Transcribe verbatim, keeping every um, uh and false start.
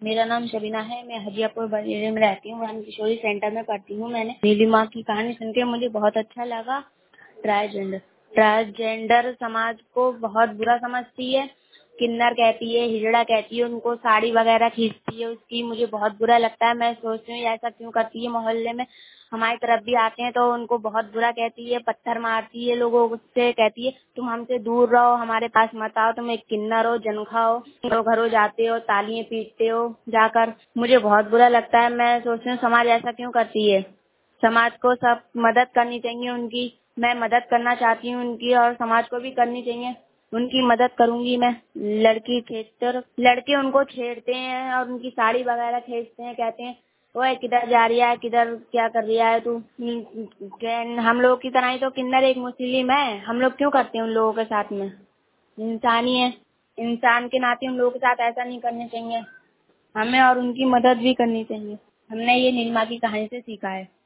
मेरा नाम शबीना है। मैं हजियापुर बरेली में रहती हूँ। मैं किशोरी सेंटर में पढ़ती हूँ। मैंने नीलिमा की कहानी सुन के मुझे बहुत अच्छा लगा। ट्रांसजेंडर ट्रांसजेंडर समाज को बहुत बुरा समझती है। किन्नर कहती है, हिजड़ा कहती है, उनको साड़ी वगैरह खींचती है उसकी। मुझे बहुत बुरा लगता है। मैं सोचती हूँ ऐसा क्यों करती है। मोहल्ले में हमारी तरफ भी आते हैं तो उनको बहुत बुरा कहती है, पत्थर मारती है, लोगों से कहती है तुम हमसे दूर रहो, हमारे पास मत आओ, तुम एक किन्नर हो, जनखा हो, घरों घरों जाते हो, तालियां पीटते हो जाकर। मुझे बहुत बुरा लगता है। मैं सोचती हूँ समाज ऐसा क्यों करती है। समाज को सब मदद करनी चाहिए उनकी। मैं मदद करना चाहती हूँ उनकी, और समाज को भी करनी चाहिए। उनकी मदद करूंगी मैं। लड़की छेड़ते लड़के उनको छेड़ते हैं और उनकी साड़ी वगैरह खींचते हैं, कहते हैं ओए किधर जा रही है, किधर क्या कर रही है तू। हम्म, हम लोग की तरह ही तो किन्नर एक मुस्लिम है। हम लोग क्यों करते हैं उन लोगों के साथ में। इंसान ही है। इंसान के नाते उन लोगों के साथ ऐसा नहीं करना चाहिए हमें, और उनकी मदद भी करनी चाहिए। हमने ये नीलिमा की कहानी से सीखा है।